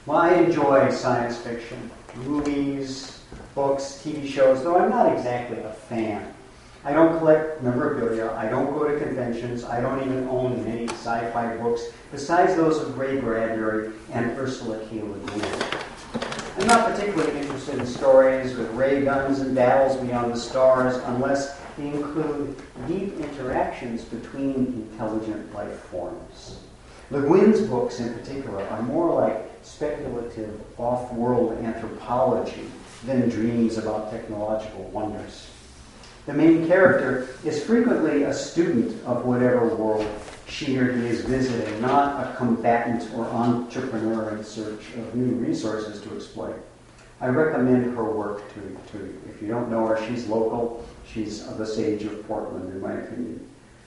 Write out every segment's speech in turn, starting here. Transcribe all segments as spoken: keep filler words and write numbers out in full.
Well, I enjoy science fiction, movies, books, T V shows, though I'm not exactly a fan. I don't collect memorabilia, I don't go to conventions, I don't even own many sci-fi books, besides those of Ray Bradbury and Ursula K. Le Guin. I'm not particularly interested in stories with ray guns and battles beyond the stars unless they include deep interactions between intelligent life forms. Le Guin's books in particular are more like speculative off-world anthropology than dreams about technological wonders. The main character is frequently a student of whatever world she or he is visiting, not a combatant or entrepreneur in search of new resources to exploit. I recommend her work to, to you. If you don't know her, she's local. She's of the Sage of Portland, in my opinion.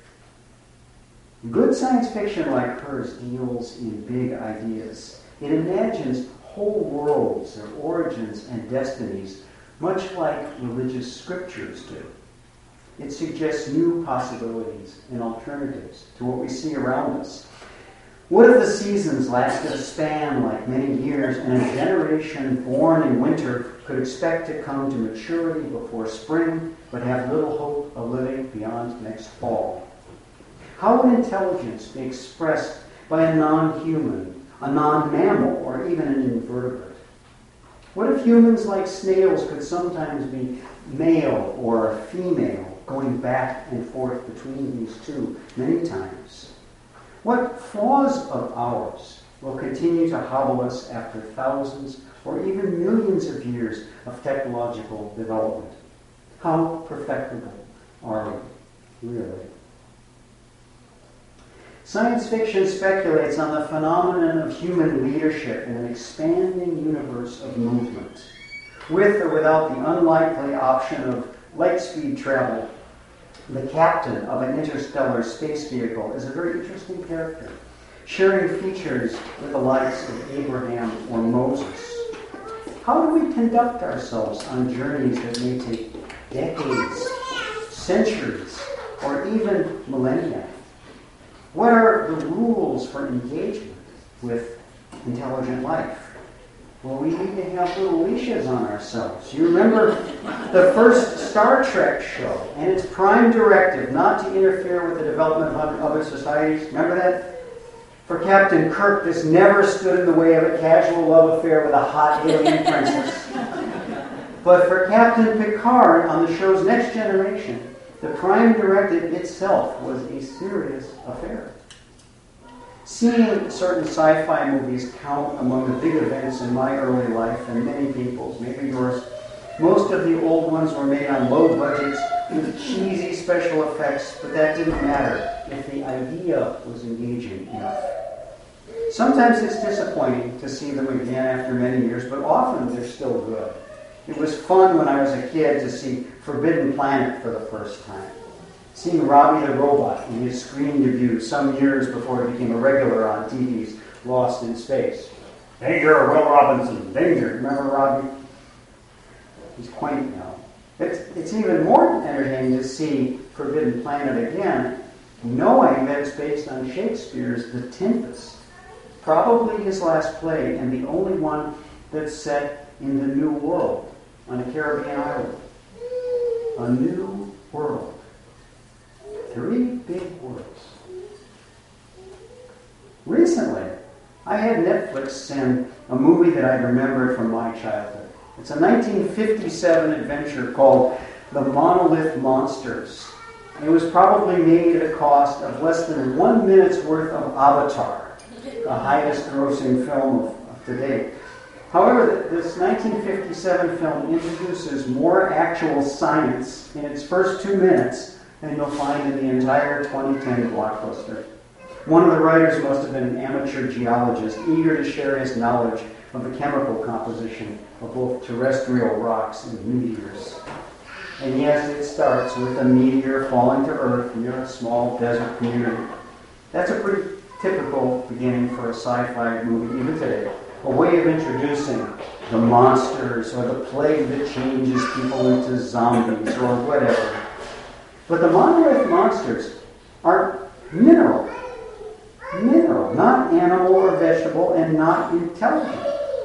Good science fiction like hers deals in big ideas. It imagines whole worlds, their origins and destinies, much like religious scriptures do. It suggests new possibilities and alternatives to what we see around us. What if the seasons lasted a span like many years and a generation born in winter could expect to come to maturity before spring, but have little hope of living beyond next fall? How would intelligence be expressed by a non-human, a non-mammal, or even an invertebrate? What if humans like snails could sometimes be male or female, going back and forth between these two many times? What flaws of ours will continue to hobble us after thousands or even millions of years of technological development? How perfectible are we, really? Science fiction speculates on the phenomenon of human leadership in an expanding universe of movement, with or without the unlikely option of light-speed travel. The captain of an interstellar space vehicle is a very interesting character, sharing features with the likes of Abraham or Moses. How do we conduct ourselves on journeys that may take decades, centuries, or even millennia? What are the rules for engagement with intelligent life? Well, we need to have little leashes on ourselves. You remember the first Star Trek show and its prime directive not to interfere with the development of other societies? Remember that? For Captain Kirk, this never stood in the way of a casual love affair with a hot alien princess. But for Captain Picard on the show's Next Generation, the prime directive itself was a serious affair. Seeing certain sci-fi movies count among the big events in my early life, and many people's, maybe yours, most of the old ones were made on low budgets with cheesy special effects, but that didn't matter if the idea was engaging enough. Sometimes it's disappointing to see them again after many years, but often they're still good. It was fun when I was a kid to see Forbidden Planet for the first time. Seeing Robbie the Robot in his screen debut some years before he became a regular on T V's Lost in Space. Danger, Will Robinson, danger. Remember Robbie? He's quaint now. It's, it's even more entertaining to see Forbidden Planet again, knowing that it's based on Shakespeare's The Tempest. Probably his last play, and the only one that's set in the New World, on a Caribbean island. A new world. Three big words. Recently, I had Netflix send a movie that I remembered from my childhood. It's a nineteen fifty-seven adventure called The Monolith Monsters. It was probably made at a cost of less than one minute's worth of Avatar, the highest grossing film of, of to date. However, this nineteen fifty-seven film introduces more actual science in its first two minutes than you'll find in the entire twenty ten blockbuster. One of the writers must have been an amateur geologist, eager to share his knowledge of the chemical composition of both terrestrial rocks and meteors. And yes, it starts with a meteor falling to Earth near a small desert community. That's a pretty typical beginning for a sci-fi movie, even today. A way of introducing the monsters or the plague that changes people into zombies or whatever. But the monolith monsters are mineral. Mineral, not animal or vegetable, and not intelligent.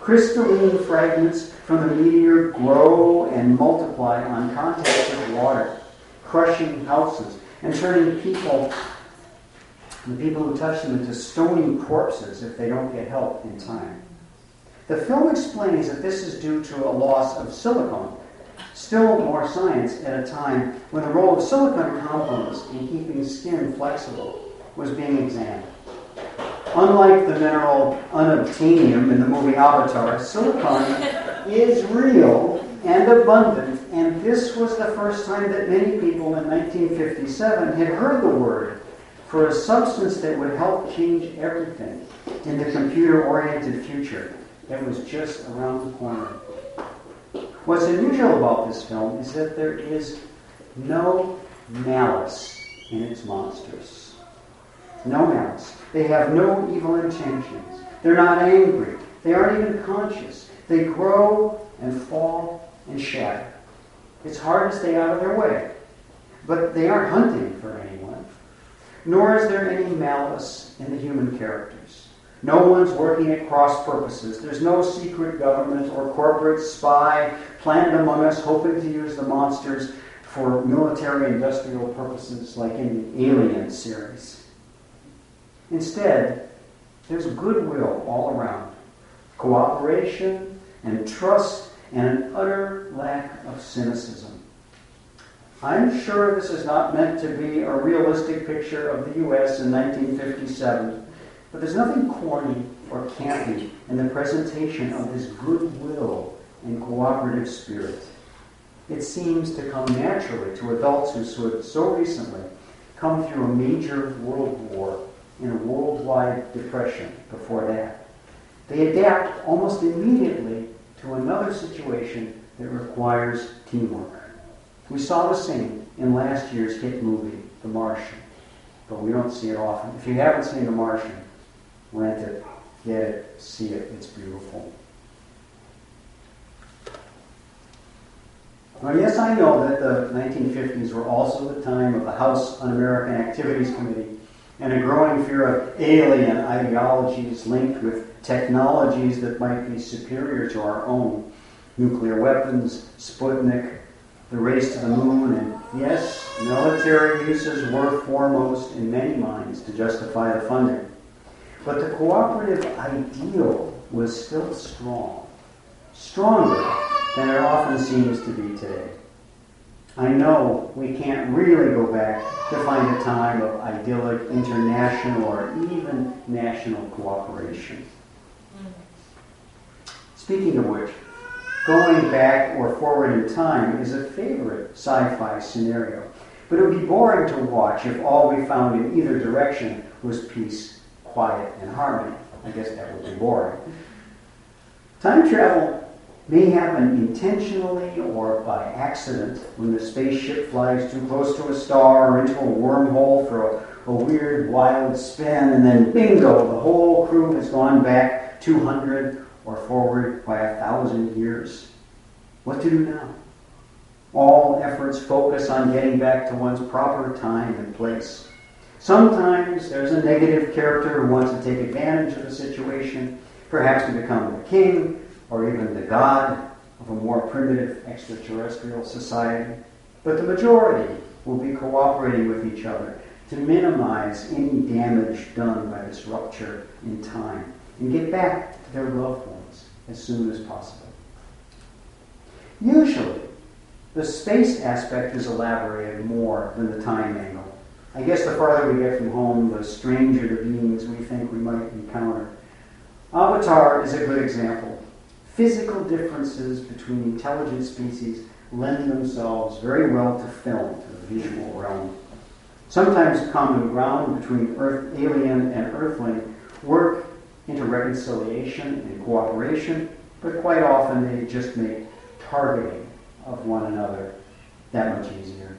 Crystalline fragments from the meteor grow and multiply on contact with water, crushing houses and turning people, the people who touch them, into stony corpses if they don't get help in time. The film explains that this is due to a loss of silicone. Still more science at a time when the role of silicone components in keeping skin flexible was being examined. Unlike the mineral unobtainium in the movie Avatar, silicone is real and abundant, and this was the first time that many people in nineteen fifty-seven had heard the word for a substance that would help change everything in the computer-oriented future that was just around the corner. What's unusual about this film is that there is no malice in its monsters. No malice. They have no evil intentions. They're not angry. They aren't even conscious. They grow and fall and shatter. It's hard to stay out of their way. But they aren't hunting for anyone. Nor is there any malice in the human characters. No one's working at cross purposes. There's no secret government or corporate spy planned among us hoping to use the monsters for military industrial purposes like in the Alien series. Instead, there's goodwill all around, cooperation and trust and an utter lack of cynicism. I'm sure this is not meant to be a realistic picture of the U S in nineteen fifty-seven, but there's nothing corny or campy in the presentation of this goodwill and cooperative spirit. It seems to come naturally to adults who had so recently come through a major world war and a worldwide depression before that. They adapt almost immediately to another situation that requires teamwork. We saw the same in last year's hit movie, The Martian, but we don't see it often. If you haven't seen The Martian, rent it, get it, see it. It's beautiful. Well, yes, I know that the nineteen fifties were also the time of the House Un-American Activities Committee and a growing fear of alien ideologies linked with technologies that might be superior to our own. Nuclear weapons, Sputnik, the race to the moon, and yes, military uses were foremost in many minds to justify the funding. But the cooperative ideal was still strong, stronger than it often seems to be today. I know we can't really go back to find a time of idyllic international or even national cooperation. Speaking of which, going back or forward in time is a favorite sci-fi scenario, but it would be boring to watch if all we found in either direction was peace, quiet, and harmony. I guess that would be boring. Time travel may happen intentionally or by accident when the spaceship flies too close to a star or into a wormhole for a, a weird, wild spin, and then bingo, the whole crew has gone back two hundred or forward by a thousand years. What to do now? All efforts focus on getting back to one's proper time and place. Sometimes there's a negative character who wants to take advantage of the situation, perhaps to become the king or even the god of a more primitive extraterrestrial society. But the majority will be cooperating with each other to minimize any damage done by this rupture in time and get back to their loved ones as soon as possible. Usually, the space aspect is elaborated more than the time angle. I guess the farther we get from home, the stranger the beings we think we might encounter. Avatar is a good example. Physical differences between intelligent species lend themselves very well to film, to the visual realm. Sometimes common ground between Earth, alien and Earthling work into reconciliation and cooperation, but quite often they just make targeting of one another that much easier.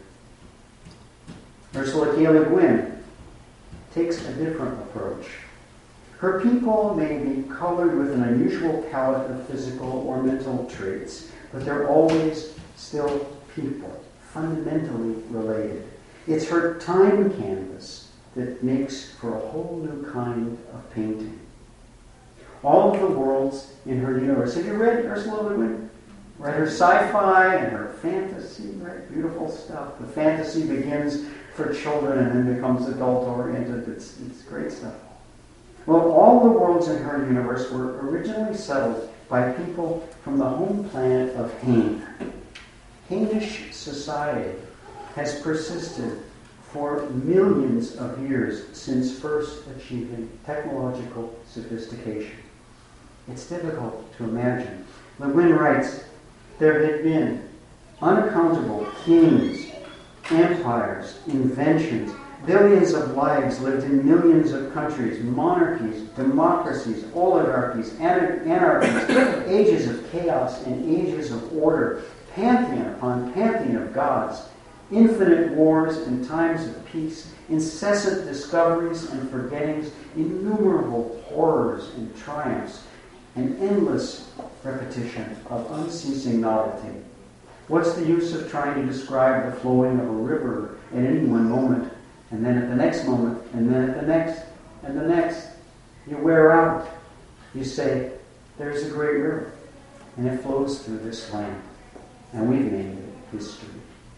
Ursula K. Le Guin takes a different approach. Her people may be colored with an unusual palette of physical or mental traits, but they're always still people, fundamentally related. It's her time canvas that makes for a whole new kind of painting. all of the worlds in her universe. Have you read Ursula Le Guin? Read her sci-fi and her fantasy, right? Beautiful stuff. The fantasy begins for children and then becomes adult-oriented. It's, it's great stuff. Well, all the worlds in her universe were originally settled by people from the home planet of Hain. Hainish society has persisted for millions of years since first achieving technological sophistication. It's difficult to imagine. Le Guin writes, there had been unaccountable kings, empires, inventions, billions of lives lived in millions of countries, monarchies, democracies, oligarchies, anarchies, ages of chaos and ages of order, pantheon upon pantheon of gods, infinite wars and times of peace, incessant discoveries and forgettings, innumerable horrors and triumphs, an endless repetition of unceasing novelty. What's the use of trying to describe the flowing of a river at any one moment, and then at the next moment, and then at the next, and the next? You wear out. You say, there's a great river, and it flows through this land, and we've named it history.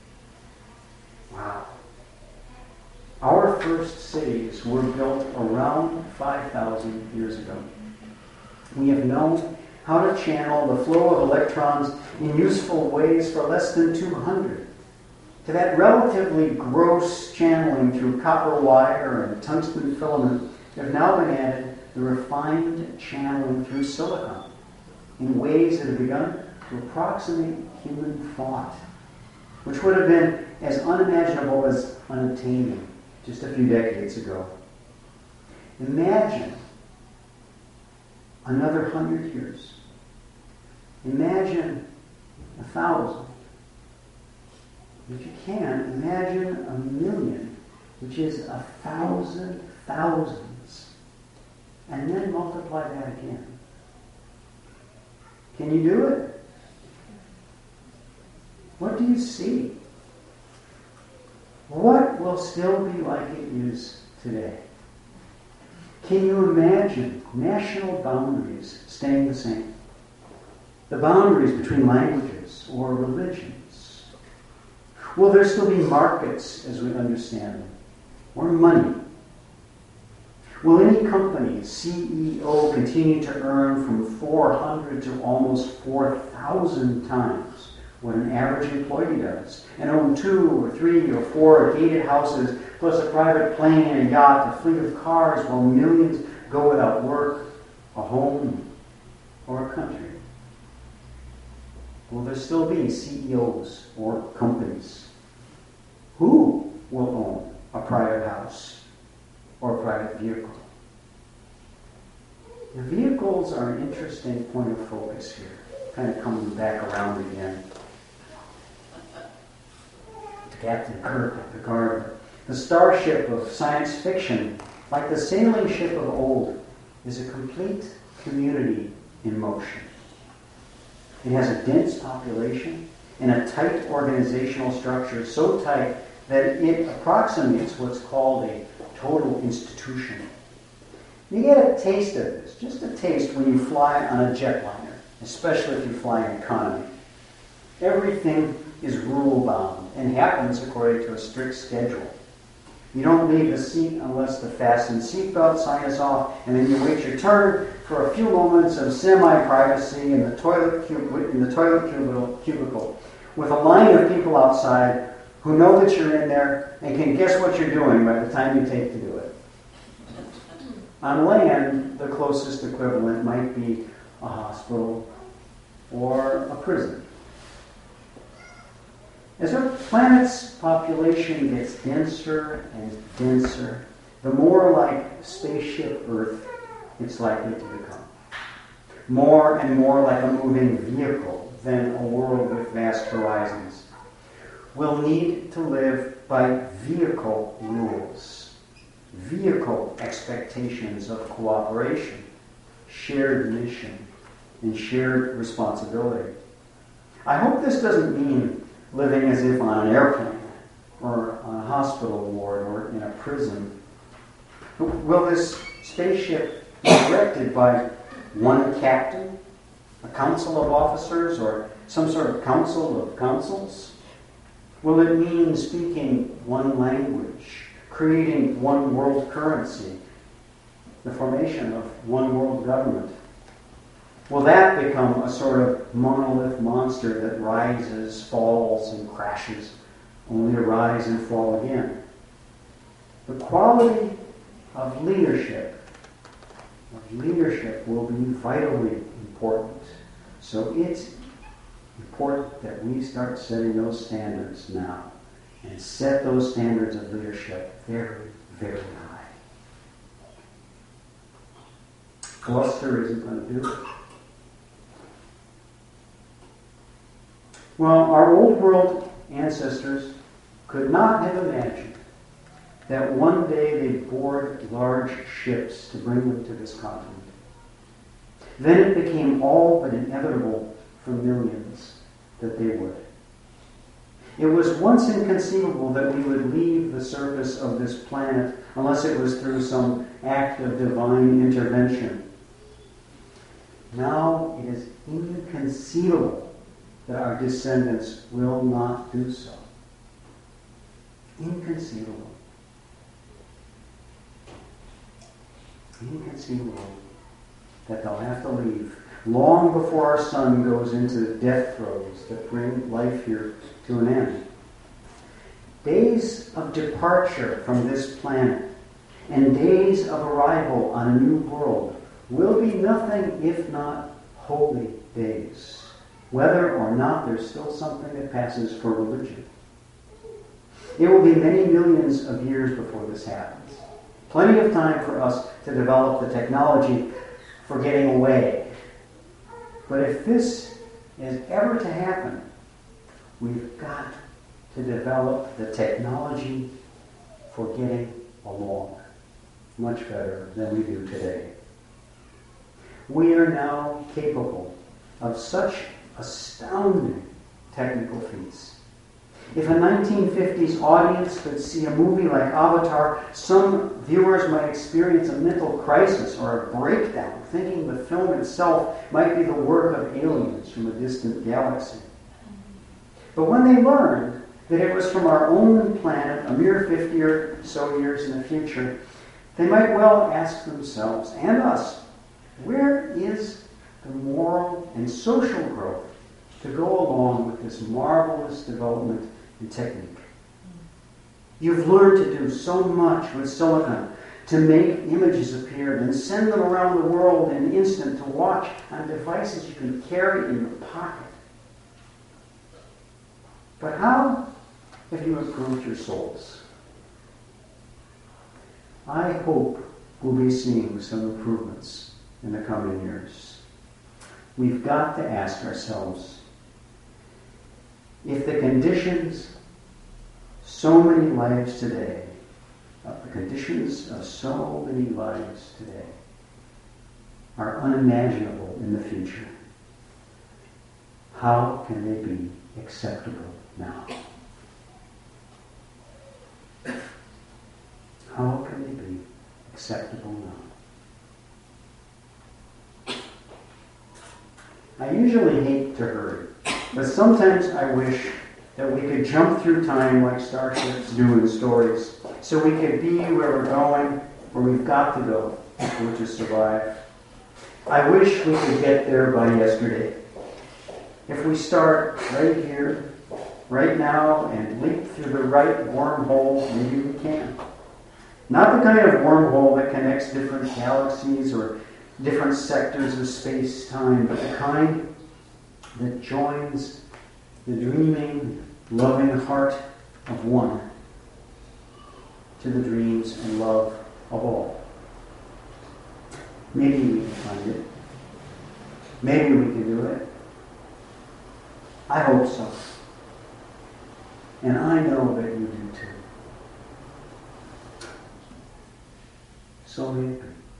Wow. Our first cities were built around five thousand years ago. We have known how to channel the flow of electrons in useful ways for less than two hundred. To that relatively gross channeling through copper wire and tungsten filament, there have now been added the refined channeling through silicon in ways that have begun to approximate human thought, which would have been as unimaginable as unattainable just a few decades ago. Imagine another hundred years. Imagine a thousand. If you can, imagine a million, which is a thousand thousands. And then multiply that again. Can you do it? What do you see? What will still be like it is today? Can you imagine national boundaries staying the same? The boundaries between languages or religions? Will there still be markets as we understand them? Or money? Will any company's C E O continue to earn from four hundred to almost four thousand times what an average employee does, and own two or three or four gated houses, plus a private plane and a yacht, a fleet of cars, while millions go without work, a home, or a country? Will there still be C E Os or companies? Who will own a private house or a private vehicle? The vehicles are an interesting point of focus here, kind of coming back around again. Captain Kirk of Picard. The starship of science fiction, like the sailing ship of old, is a complete community in motion. It has a dense population and a tight organizational structure, so tight that it approximates what's called a total institution. You get a taste of this, just a taste, when you fly on a jetliner, especially if you fly in economy. Everything is rule-bound and happens according to a strict schedule. You don't leave the seat unless the fasten seatbelt sign is off, and then you wait your turn for a few moments of semi-privacy in the toilet cub- in the toilet cubicle, cubicle with a line of people outside who know that you're in there and can guess what you're doing by the time you take to do it. On land, the closest equivalent might be a hospital or a prison. As our planet's population gets denser and denser, the more like spaceship Earth it's likely to become. More and more like a moving vehicle than a world with vast horizons. We'll need to live by vehicle rules, vehicle expectations of cooperation, shared mission, and shared responsibility. I hope this doesn't mean living as if on an airplane or on a hospital ward or in a prison. Will this spaceship be directed by one captain, a council of officers, or some sort of council of councils? Will it mean speaking one language, creating one world currency, the formation of one world government? Will that become a sort of monolith monster that rises, falls, and crashes, only to rise and fall again? The quality of leadership, of leadership will be vitally important. So it's important that we start setting those standards now and set those standards of leadership very, very high. Bluster isn't going to do it. Well, our old world ancestors could not have imagined that one day they'd board large ships to bring them to this continent. Then it became all but inevitable for millions that they would. It was once inconceivable that we would leave the surface of this planet unless it was through some act of divine intervention. Now it is inconceivable that our descendants will not do so. Inconceivable. Inconceivable that they'll have to leave long before our sun goes into the death throes that bring life here to an end. Days of departure from this planet and days of arrival on a new world will be nothing if not holy days, whether or not there's still something that passes for religion. It will be many millions of years before this happens. Plenty of time for us to develop the technology for getting away. But if this is ever to happen, we've got to develop the technology for getting along much better than we do today. We are now capable of such astounding technical feats. If a nineteen fifties audience could see a movie like Avatar, some viewers might experience a mental crisis or a breakdown, thinking the film itself might be the work of aliens from a distant galaxy. But when they learned that it was from our own planet, a mere fifty or so years in the future, they might well ask themselves, and us, where is the moral and social growth to go along with this marvelous development and technique? You've learned to do so much with silicon, to make images appear and send them around the world in an instant to watch on devices you can carry in your pocket. But how have you improved your souls? I hope we'll be seeing some improvements in the coming years. We've got to ask ourselves, if the conditions so many lives today, uh, the conditions of so many lives today are unimaginable in the future, how can they be acceptable now? How can they be acceptable now? I usually hate to hurry, but sometimes I wish that we could jump through time like starships do in stories, so we could be where we're going, where we've got to go, if we're to survive. I wish we could get there by yesterday. If we start right here, right now, and leap through the right wormhole, maybe we can. Not the kind of wormhole that connects different galaxies or different sectors of space-time, but the kind that joins the dreaming, loving heart of one to the dreams and love of all. Maybe we can find it. Maybe we can do it. I hope so. And I know that you do too. So may it be.